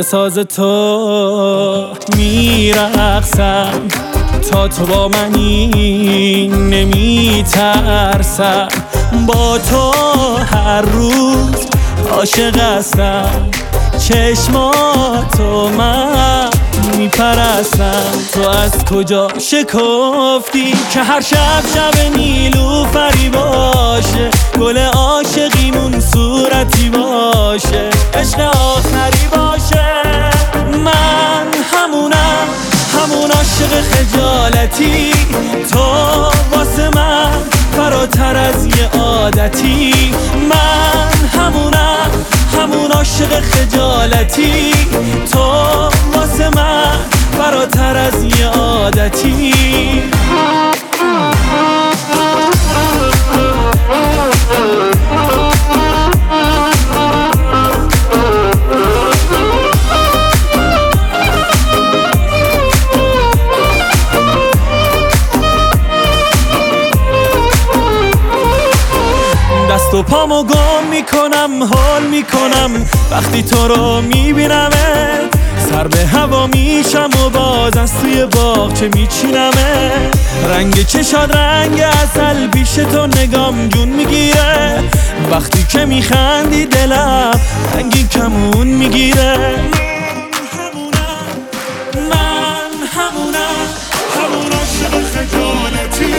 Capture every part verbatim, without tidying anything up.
ساز تو میرقصم، تا تو با منی نمیترسم. با تو هر روز عاشق هستم، چشماتو من میپرستم. تو از کجا شکفتی که هر شب شب نیلوفری باشه، گل عاشقیمون صورتی باشه، عشق آخری باشه. من همونم، همون عاشق خجالتی، تو واسه من فراتر از یه عادتی. من همونم، همون عاشق خجالتی، تو واسه من فراتر از یه عادتی. دست و پامو گم میکنم، حال میکنم وقتی تو رو میبینمت. سر به هوا میشم و باز از توی باغچه میچینمه. رنگ چشاد رنگ عسل، پیش تو نگام جون میگیره. وقتی که میخندی دلم رنگی کمون میگیره. من همونم، همون عاشق خجالتی،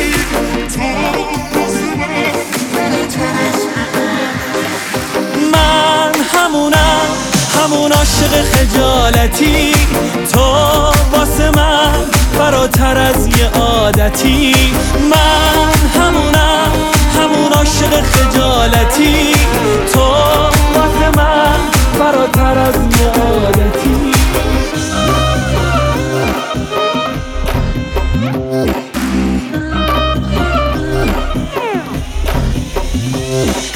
من همونم، همون عاشق خجالتی، تو واسه من فراتر از یه عادتی. من همونم، همون عاشق خجالتی، تو واسه من فراتر از یه عادتی.